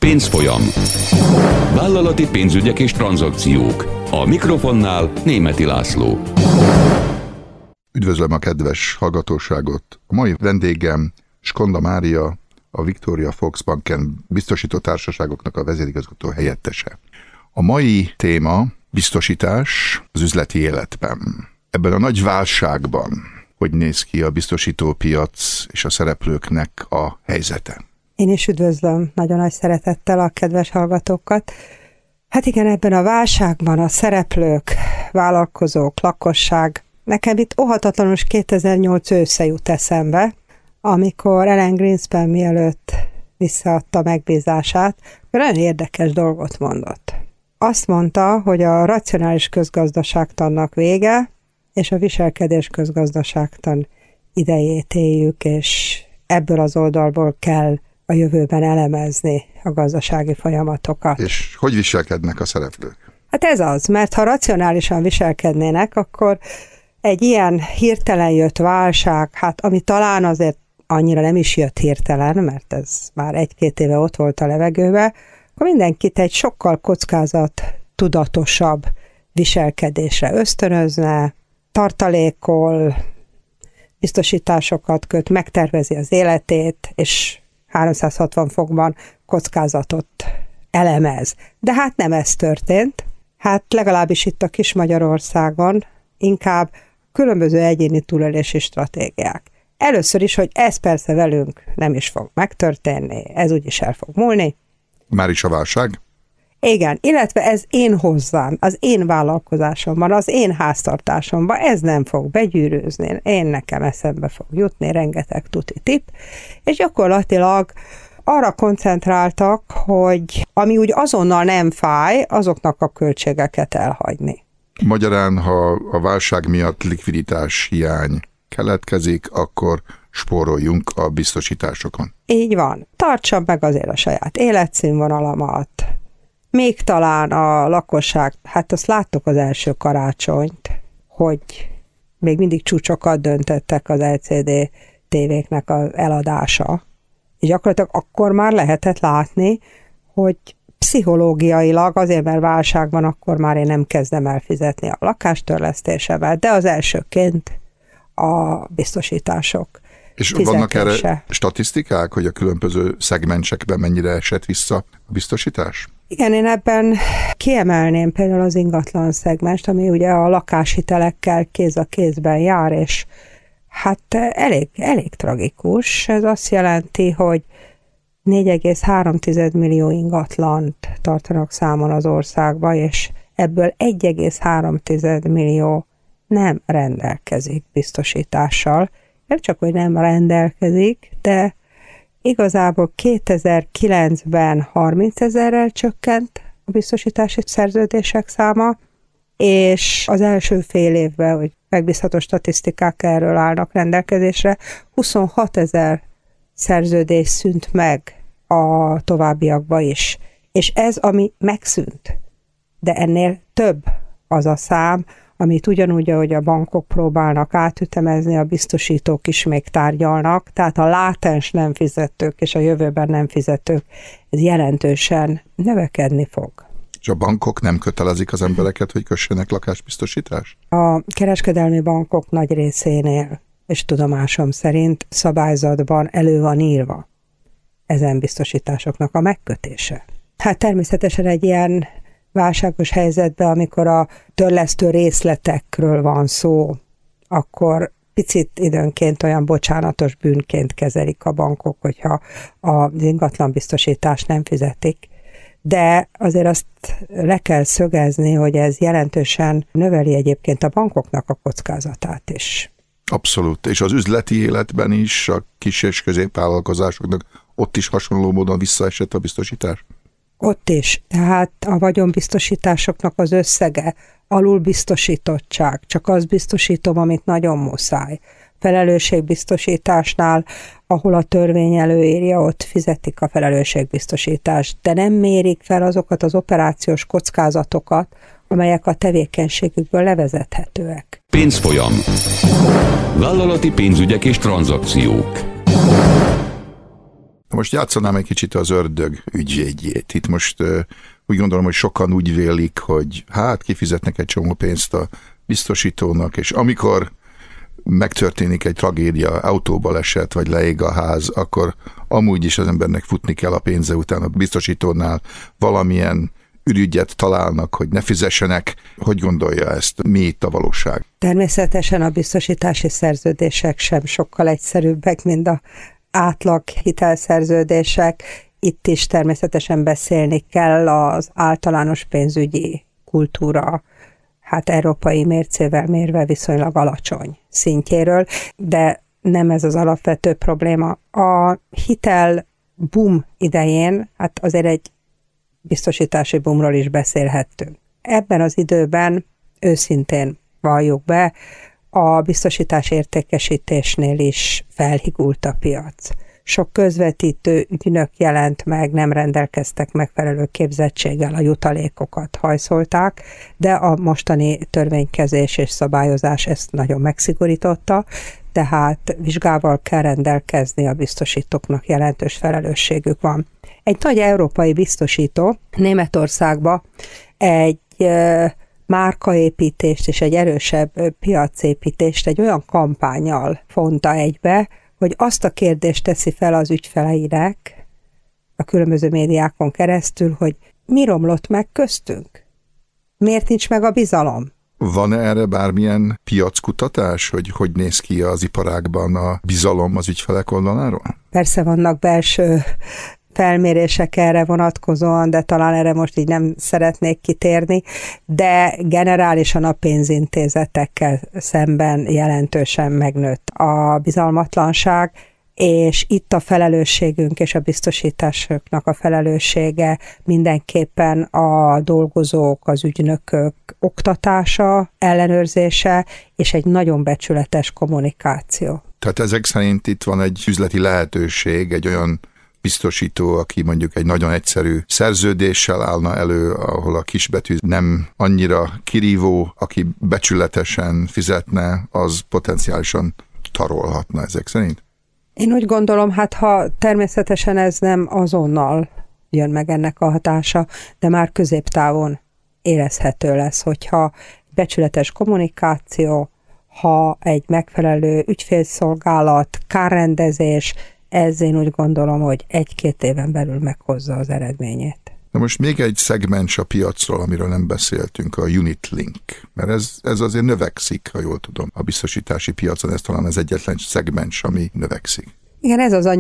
Pénzfolyam. Vállalati pénzügyek és tranzakciók. A mikrofonnál Németi László. Üdvözlöm a kedves hallgatóságot. A mai vendégem Skonda Mária, a Victoria Volksbanken biztosító társaságoknak a vezérigazgató helyettese. A mai téma biztosítás az üzleti életben. Ebben a nagy válságban hogy néz ki a biztosítópiac és a szereplőknek a helyzete? Én is üdvözlöm nagyon nagy szeretettel a kedves hallgatókat. Hát igen, ebben a válságban a szereplők, vállalkozók, lakosság, nekem itt óhatatlanul 2008 ősze jut eszembe, amikor Alan Greenspan mielőtt visszaadta megbízását, nagyon érdekes dolgot mondott. Azt mondta, hogy a racionális közgazdaságtannak vége, és a viselkedés közgazdaságtan idejét éljük, és ebből az oldalból kell a jövőben elemezni a gazdasági folyamatokat. És hogy viselkednek a szereplők? Hát ez az, mert ha racionálisan viselkednének, akkor egy ilyen hirtelen jött válság, hát ami talán azért annyira nem is jött hirtelen, mert ez már 1-2 éve ott volt a levegőbe, akkor mindenkit egy sokkal kockázat tudatosabb viselkedésre ösztönözne, tartalékol, biztosításokat köt, megtervezi az életét, és 360 fokban kockázatot elemez. De hát nem ez történt. Hát legalábbis itt a kis Magyarországon inkább különböző egyéni túlélési stratégiák. Először is, hogy ez persze velünk nem is fog megtörténni, ez úgyis el fog múlni. Már is a válság? Igen, illetve ez én hozzám, az én vállalkozásomban, az én háztartásomban, ez nem fog begyűrűzni, én nekem eszembe fog jutni, rengeteg tuti tipp, és gyakorlatilag arra koncentráltak, hogy ami úgy azonnal nem fáj, azoknak a költségeket elhagyni. Magyarán, ha a válság miatt likviditás hiány keletkezik, akkor spóroljunk a biztosításokon. Így van. Tartsam meg azért a saját életszínvonalamat. Még talán a lakosság, hát azt láttuk az első karácsonyt, hogy még mindig csúcsokat döntöttek az LCD tévéknek az eladása. És gyakorlatilag akkor már lehetett látni, hogy pszichológiailag, azért mert válság van, akkor már én nem kezdem el fizetni a lakástörlesztésemet, de az elsőként a biztosítások és fizetése. Vannak erre statisztikák, hogy a különböző szegmensekben mennyire esett vissza a biztosítás? Igen, én ebben kiemelném például az ingatlan szegmest, ami ugye a lakáshitelekkel kéz a kézben jár, és hát elég tragikus. Ez azt jelenti, hogy 4,3 millió ingatlant tartanak számon az országban, és ebből 1,3 millió nem rendelkezik biztosítással. Nem csak, hogy nem rendelkezik, de igazából 2009-ben 30 000-rel csökkent a biztosítási szerződések száma, és az első fél évben, hogy megbízható statisztikák erről állnak rendelkezésre, 26 000 szerződés szűnt meg a továbbiakban is. És ez, ami megszűnt. De ennél több az a szám, amit ugyanúgy, ahogy a bankok próbálnak átütemezni, a biztosítók is még tárgyalnak, tehát a látens nem fizetők és a jövőben nem fizetők, ez jelentősen növekedni fog. És a bankok nem kötelezik az embereket, hogy kössenek lakásbiztosítást? A kereskedelmi bankok nagy részénél, és tudomásom szerint szabályzatban elő van írva ezen biztosításoknak a megkötése. Hát természetesen egy ilyen válságos helyzetben, amikor a törlesztő részletekről van szó, akkor picit időnként olyan bocsánatos bűnként kezelik a bankok, hogyha az ingatlanbiztosítást nem fizetik. De azért azt le kell szögezni, hogy ez jelentősen növeli egyébként a bankoknak a kockázatát is. Abszolút. És az üzleti életben is, a kis és középvállalkozásoknak ott is hasonló módon visszaesett a biztosítás? Ott is. Tehát a vagyonbiztosításoknak az összege, alulbiztosítottság, csak azt biztosítom, amit nagyon muszáj. Felelősségbiztosításnál, ahol a törvény előírja, ott fizetik a felelősségbiztosítást, de nem mérik fel azokat az operációs kockázatokat, amelyek a tevékenységükből levezethetőek. Pénzfolyam. Vállalati pénzügyek és tranzakciók. Most játszanám egy kicsit az ördög ügyvédjét. Itt most úgy gondolom, hogy sokan úgy vélik, hogy hát kifizetnek egy csomó pénzt a biztosítónak, és amikor megtörténik egy tragédia, autóbaleset, vagy leég a ház, akkor amúgy is az embernek futni kell a pénze után a biztosítónál, valamilyen ürügyet találnak, hogy ne fizessenek. Hogy gondolja ezt? Mi itt a valóság? Természetesen a biztosítási szerződések sem sokkal egyszerűbbek, mint az átlag hitelszerződések. Itt is természetesen beszélni kell az általános pénzügyi kultúra, hát európai mércével mérve viszonylag alacsony szintjéről, de nem ez az alapvető probléma. A hitel boom idején, hát azért egy biztosítási boomról is beszélhettünk. Ebben az időben őszintén valljuk be, a biztosítás értékesítésnél is felhigult a piac. Sok közvetítő ügynök jelent meg, nem rendelkeztek megfelelő képzettséggel, a jutalékokat hajszolták, de a mostani törvénykezés és szabályozás ezt nagyon megszigorította, tehát vizsgával kell rendelkezni, a biztosítóknak jelentős felelősségük van. Egy nagy európai biztosító Németországba egy márkaépítést és egy erősebb piacépítést egy olyan kampánnyal fonta egybe, hogy azt a kérdést teszi fel az ügyfeleinek a különböző médiákon keresztül, hogy mi romlott meg köztünk? Miért nincs meg a bizalom? Van erre bármilyen piackutatás, hogy néz ki az iparágban a bizalom az ügyfelek oldaláról? Persze vannak belső felmérések erre vonatkozóan, de talán erre most így nem szeretnék kitérni, de generálisan a pénzintézetekkel szemben jelentősen megnőtt a bizalmatlanság, és itt a felelősségünk és a biztosításoknak a felelőssége mindenképpen a dolgozók, az ügynökök oktatása, ellenőrzése, és egy nagyon becsületes kommunikáció. Tehát ezek szerint itt van egy üzleti lehetőség, egy olyan biztosító, aki mondjuk egy nagyon egyszerű szerződéssel állna elő, ahol a kisbetű nem annyira kirívó, aki becsületesen fizetne, az potenciálisan tarolhatna ezek szerint? Én úgy gondolom, hát ha természetesen ez nem azonnal jön meg ennek a hatása, de már középtávon érezhető lesz, hogyha becsületes kommunikáció, ha egy megfelelő ügyfélszolgálat, kárrendezés, ez én úgy gondolom, hogy 1-2 éven belül meghozza az eredményét. Na most még egy szegmens a piacról, amiről nem beszéltünk, a Unit Link, mert ez azért növekszik, ha jól tudom. A biztosítási piacon ez talán az egyetlen szegmens, ami növekszik. Igen, ez az a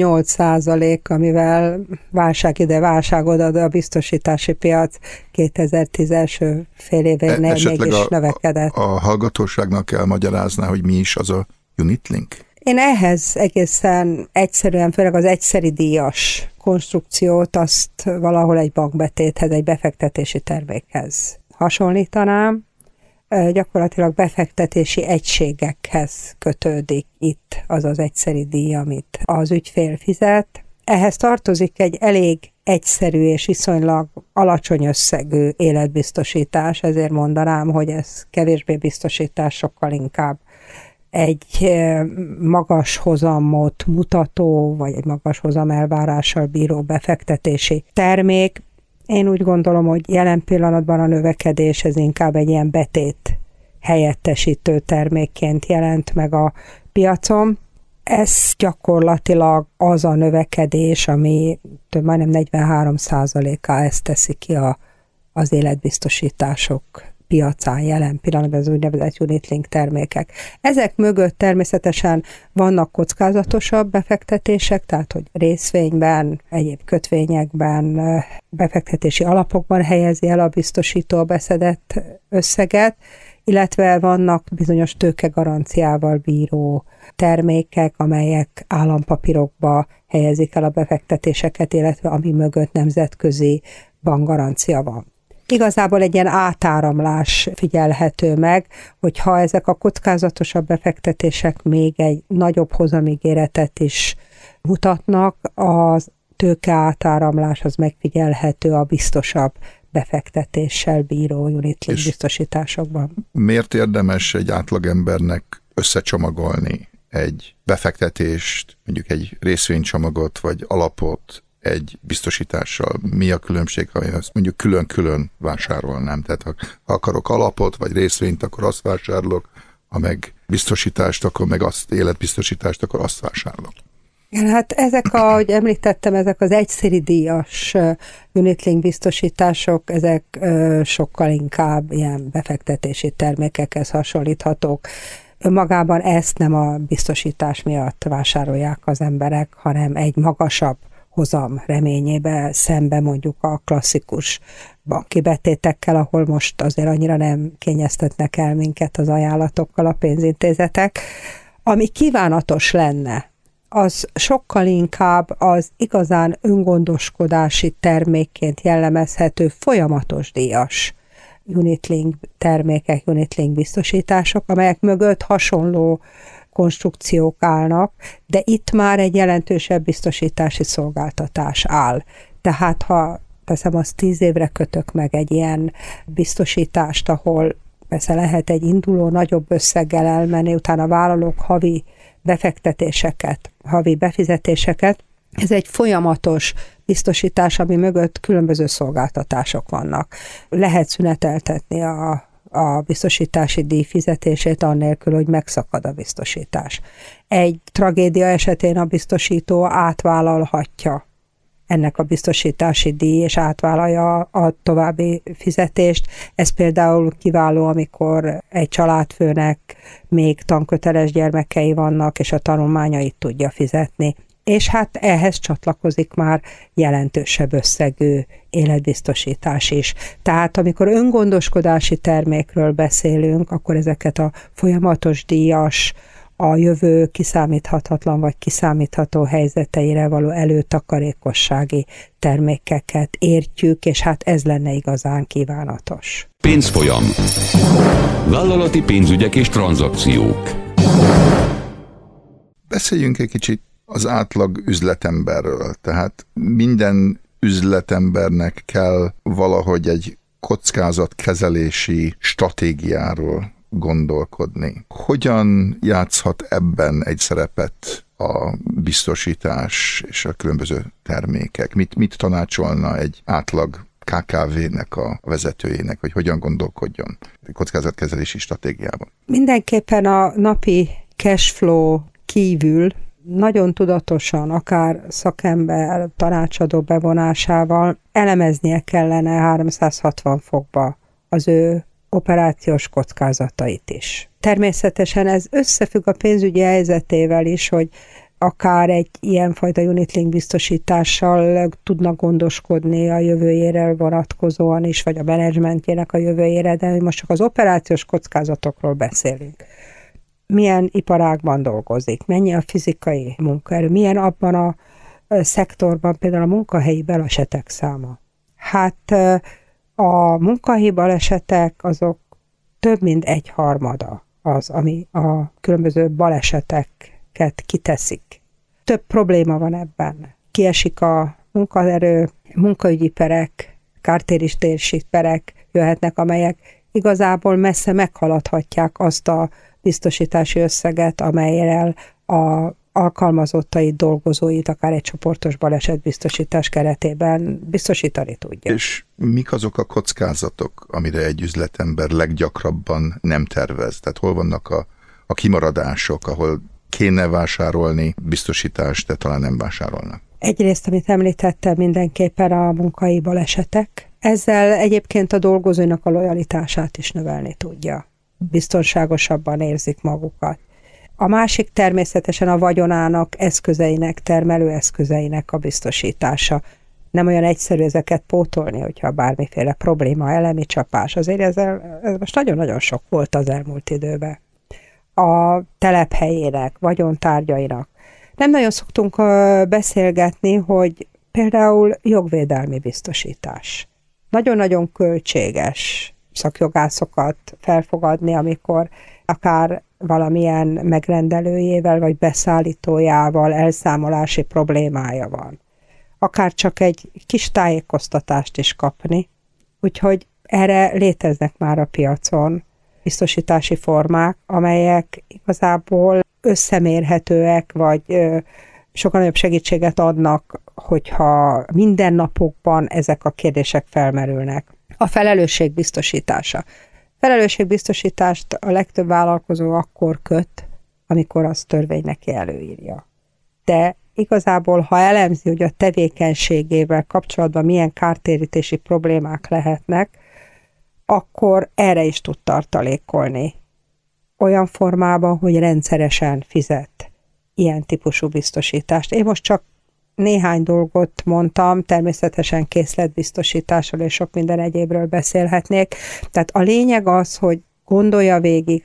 8%, amivel válság ide, válság oda, de a biztosítási piac 2010 első fél événél mégis növekedett. A hallgatóságnak kell magyarázná, hogy mi is az a Unit Link? Én ehhez egészen egyszerűen, főleg az egyszeri díjas konstrukciót, azt valahol egy bankbetéthez, egy befektetési termékhez hasonlítanám. Gyakorlatilag befektetési egységekhez kötődik itt az az egyszeri díj, amit az ügyfél fizet. Ehhez tartozik egy elég egyszerű és viszonylag alacsony összegű életbiztosítás, ezért mondanám, hogy ez kevésbé biztosítás, sokkal inkább egy magas hozamot mutató, vagy egy magas hozam elvárással bíró befektetési termék. Én úgy gondolom, hogy jelen pillanatban a növekedés ez inkább egy ilyen betét helyettesítő termékként jelent meg a piacon. Ez gyakorlatilag az a növekedés, ami majdnem 43%-á ezt teszi ki az életbiztosítások piacán jelen pillanatban, az úgynevezett Unit Link termékek. Ezek mögött természetesen vannak kockázatosabb befektetések, tehát hogy részvényben, egyéb kötvényekben, befektetési alapokban helyezi el a biztosító a beszedett összeget, illetve vannak bizonyos tőkegaranciával bíró termékek, amelyek állampapírokba helyezik el a befektetéseket, illetve ami mögött nemzetközi bankgarancia van. Igazából egy ilyen átáramlás figyelhető meg, hogyha ezek a kockázatosabb befektetések még egy nagyobb hozamígéretet is mutatnak, az tőke átáramlás az megfigyelhető a biztosabb befektetéssel bíró unit link biztosításokban. Miért érdemes egy átlagembernek összecsomagolni egy befektetést, mondjuk egy részvénycsomagot vagy alapot egy biztosítással? Mi a különbség, ha én azt mondjuk külön-külön vásárolnám? Tehát ha akarok alapot vagy részvényt, akkor azt vásárolok, ha meg biztosítást, akkor meg azt, életbiztosítást, akkor azt vásárolok. Igen, hát ezek, ahogy említettem, ezek az egyszeri díjas unit-link biztosítások, ezek sokkal inkább ilyen befektetési termékekhez hasonlíthatók. Önmagában ezt nem a biztosítás miatt vásárolják az emberek, hanem egy magasabb hozam reményébe szembe mondjuk a klasszikus banki betétekkel, ahol most azért annyira nem kényeztetnek el minket az ajánlatokkal a pénzintézetek. Ami kívánatos lenne, az sokkal inkább az igazán öngondoskodási termékként jellemezhető folyamatos díjas unit-link termékek, unit-link biztosítások, amelyek mögött hasonló konstrukciók állnak, de itt már egy jelentősebb biztosítási szolgáltatás áll. Tehát ha teszem, azt 10 évre kötök meg egy ilyen biztosítást, ahol persze lehet egy induló nagyobb összeggel elmenni, utána vállalok havi befektetéseket, havi befizetéseket. Ez egy folyamatos biztosítás, ami mögött különböző szolgáltatások vannak. Lehet szüneteltetni a biztosítási díj fizetését annélkül, hogy megszakad a biztosítás. Egy tragédia esetén a biztosító átvállalhatja ennek a biztosítási díj, és átvállalja a további fizetést. Ez például kiváló, amikor egy családfőnek még tanköteles gyermekei vannak, és a tanulmányait tudja fizetni. És hát ehhez csatlakozik már jelentősebb összegű életbiztosítás is. Tehát amikor öngondoskodási termékről beszélünk, akkor ezeket a folyamatos díjas, a jövő kiszámíthatatlan vagy kiszámítható helyzeteire való előtakarékossági termékeket értjük, és hát ez lenne igazán kívánatos. Pénzfolyam. Vállalati pénzügyek és tranzakciók. Beszéljünk egy kicsit az átlag üzletemberről. Tehát minden üzletembernek kell valahogy egy kockázatkezelési stratégiáról gondolkodni. Hogyan játszhat ebben egy szerepet a biztosítás és a különböző termékek? Mit tanácsolna egy átlag KKV-nek a vezetőjének, hogy hogyan gondolkodjon kockázatkezelési stratégiában? Mindenképpen a napi cashflow kívül nagyon tudatosan, akár szakember tanácsadó bevonásával elemeznie kellene 360 fokba az ő operációs kockázatait is. Természetesen ez összefügg a pénzügyi helyzetével is, hogy akár egy ilyenfajta unit-link biztosítással tudnak gondoskodni a jövőjére vonatkozóan is, vagy a menedzsmentjének a jövőjére, de most csak az operációs kockázatokról beszélünk. Milyen iparágban dolgozik, mennyi a fizikai munkaerő, milyen abban a szektorban például a munkahelyi balesetek száma. Hát a munkahelyi balesetek azok több mint 1/3 az, ami a különböző baleseteket kiteszik. Több probléma van ebben. Kiesik a munkaerő, munkaügyi perek, kártérítési perek jöhetnek, amelyek igazából messze meghaladhatják azt a biztosítási összeget, amelyel a alkalmazottait, dolgozóit akár egy csoportos balesetbiztosítás keretében biztosítani tudja. És mik azok a kockázatok, amire egy üzletember leggyakrabban nem tervez? Tehát hol vannak a kimaradások, ahol kéne vásárolni biztosítást, de talán nem vásárolnak? Egyrészt, amit említettem, mindenképpen a munkai balesetek. Ezzel egyébként a dolgozóinak a lojalitását is növelni tudja. Biztonságosabban érzik magukat. A másik természetesen a vagyonának, eszközeinek, termelőeszközeinek a biztosítása. Nem olyan egyszerű ezeket pótolni, hogyha bármiféle probléma, elemi csapás. Azért ez most nagyon-nagyon sok volt az elmúlt időben. A telephelyének, vagyontárgyainak. Nem nagyon szoktunk beszélgetni, hogy például jogvédelmi biztosítás. Nagyon-nagyon költséges szakjogászokat felfogadni, amikor akár valamilyen megrendelőjével vagy beszállítójával elszámolási problémája van. Akár csak egy kis tájékoztatást is kapni. Úgyhogy erre léteznek már a piacon biztosítási formák, amelyek igazából összemérhetőek, vagy sokkal nagyobb segítséget adnak, hogyha mindennapokban ezek a kérdések felmerülnek. A felelősségbiztosítása. Felelősségbiztosítást a legtöbb vállalkozó akkor köt, amikor az törvény neki előírja. De igazából, ha elemzi, hogy a tevékenységével kapcsolatban milyen kártérítési problémák lehetnek, akkor erre is tud tartalékolni. Olyan formában, hogy rendszeresen fizet ilyen típusú biztosítást. Én most csak néhány dolgot mondtam, természetesen készletbiztosításról és sok minden egyébről beszélhetnék. Tehát a lényeg az, hogy gondolja végig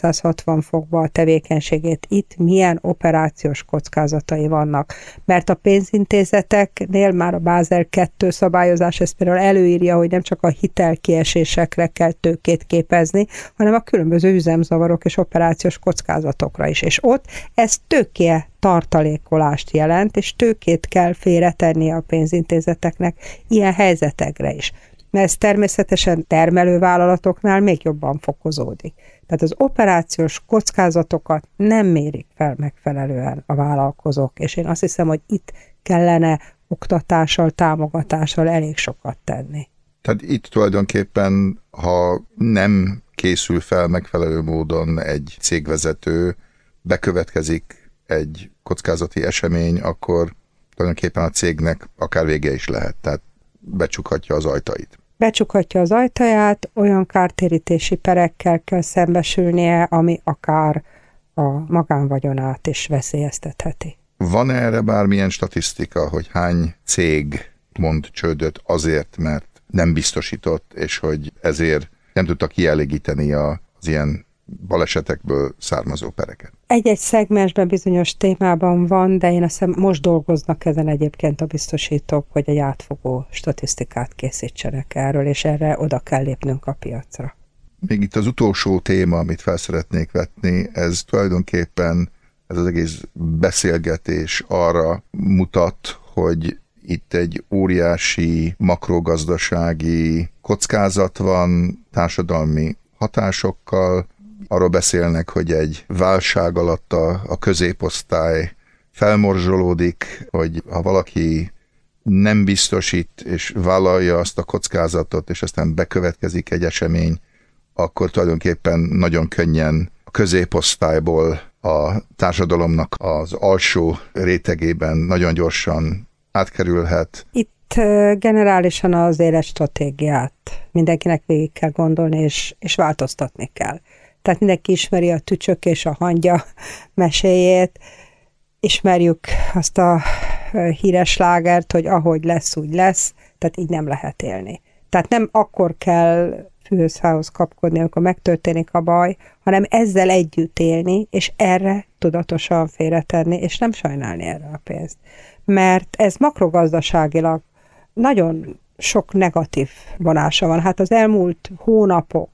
360 fokba a tevékenységét, itt milyen operációs kockázatai vannak. Mert a pénzintézeteknél már a Bázel 2 szabályozás ezt például előírja, hogy nem csak a hitelkiesésekre kell tőkét képezni, hanem a különböző üzemzavarok és operációs kockázatokra is. És ott ez tőke tartalékolást jelent, és tőkét kell félretennie a pénzintézeteknek ilyen helyzetekre is. Mert ez természetesen termelővállalatoknál még jobban fokozódik. Tehát az operációs kockázatokat nem mérik fel megfelelően a vállalkozók, és én azt hiszem, hogy itt kellene oktatással, támogatással elég sokat tenni. Tehát itt tulajdonképpen, ha nem készül fel megfelelő módon egy cégvezető, bekövetkezik egy kockázati esemény, akkor tulajdonképpen a cégnek akár vége is lehet. Tehát becsukhatja az ajtait. Becsukhatja az ajtaját, olyan kártérítési perekkel kell szembesülnie, ami akár a magánvagyonát is veszélyeztetheti. Van erre bármilyen statisztika, hogy hány cég mond csődöt azért, mert nem biztosított, és hogy ezért nem tudta kielégíteni az ilyen balesetekből származó pereket? Egy-egy szegmensben bizonyos témában van, de én azt hiszem most dolgoznak ezen egyébként a biztosítók, hogy egy átfogó statisztikát készítsenek erről, és erre oda kell lépnünk a piacra. Még itt az utolsó téma, amit fel szeretnék vetni, ez tulajdonképpen ez az egész beszélgetés arra mutat, hogy itt egy óriási makrogazdasági kockázat van, társadalmi hatásokkal. Arról beszélnek, hogy egy válság alatt a középosztály felmorzsolódik, hogy ha valaki nem biztosít és vállalja azt a kockázatot, és aztán bekövetkezik egy esemény, akkor tulajdonképpen nagyon könnyen a középosztályból a társadalomnak az alsó rétegében nagyon gyorsan átkerülhet. Itt generálisan az életstratégiát mindenkinek végig kell gondolni, és változtatni kell. Tehát mindenki ismeri a tücsök és a hangya meséjét, ismerjük azt a híres slágert, hogy ahogy lesz, úgy lesz, tehát így nem lehet élni. Tehát nem akkor kell fűhöz fához kapkodni, amikor megtörténik a baj, hanem ezzel együtt élni, és erre tudatosan félretenni, és nem sajnálni erre a pénzt. Mert ez makrogazdaságilag nagyon sok negatív vonása van. Hát az elmúlt hónapok,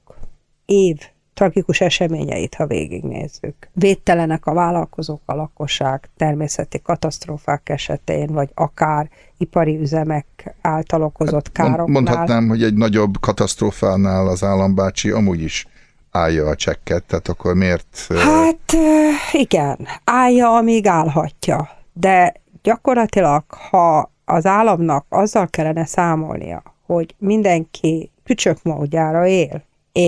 év tragikus eseményeit, ha végignézzük. Védtelenek a vállalkozók, a lakosság, természeti katasztrófák esetén, vagy akár ipari üzemek által okozott károknál. Mondhatnám, hogy egy nagyobb katasztrófánál az állambácsi amúgy is állja a csekket, tehát akkor miért... Hát igen, állja, amíg állhatja. De gyakorlatilag, ha az államnak azzal kellene számolnia, hogy mindenki pücsökmódjára él,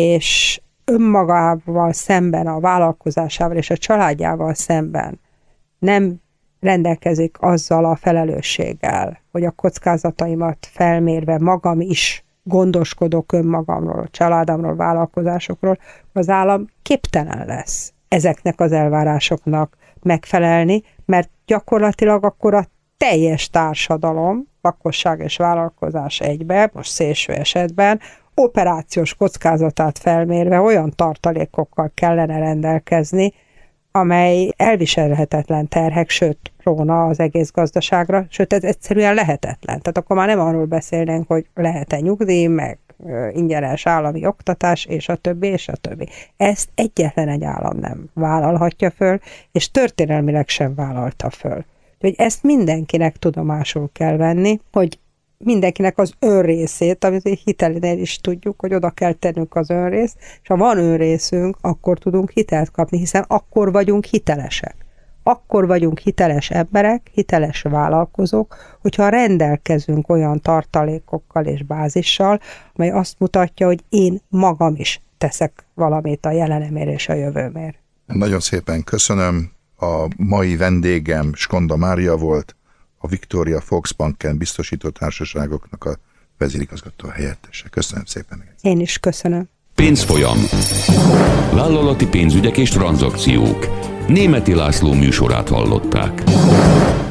és önmagával szemben, a vállalkozásával és a családjával szemben nem rendelkezik azzal a felelősséggel, hogy a kockázataimat felmérve magam is gondoskodok önmagamról, a családomról, vállalkozásokról, az állam képtelen lesz ezeknek az elvárásoknak megfelelni, mert gyakorlatilag akkor a teljes társadalom, lakosság és vállalkozás egybe, most szélső esetben, operációs kockázatát felmérve olyan tartalékokkal kellene rendelkezni, amely elviselhetetlen terhek, sőt, róna az egész gazdaságra, sőt, ez egyszerűen lehetetlen. Tehát akkor már nem arról beszélnénk, hogy lehet-e nyugdíj, meg ingyenes állami oktatás, és a többi, és a többi. Ezt egyetlen egy állam nem vállalhatja föl, és történelmileg sem vállalta föl. Úgyhogy ezt mindenkinek tudomásul kell venni, hogy mindenkinek az önrészét, amit hitelnél is tudjuk, hogy oda kell tennünk az önrészt, és ha van önrészünk, akkor tudunk hitelt kapni, hiszen akkor vagyunk hitelesek. Akkor vagyunk hiteles emberek, hiteles vállalkozók, hogyha rendelkezünk olyan tartalékokkal és bázissal, amely azt mutatja, hogy én magam is teszek valamit a jelenemért és a jövőmért. Nagyon szépen köszönöm. A mai vendégem Skonda Mária volt, a Victoria Volksbanken biztosító társaságoknak a vezérigazgató helyettese. Köszönöm szépen. Én is köszönöm. Pénzfolyam. Vállalati pénzügyek és tranzakciók. Németi László műsorát hallották.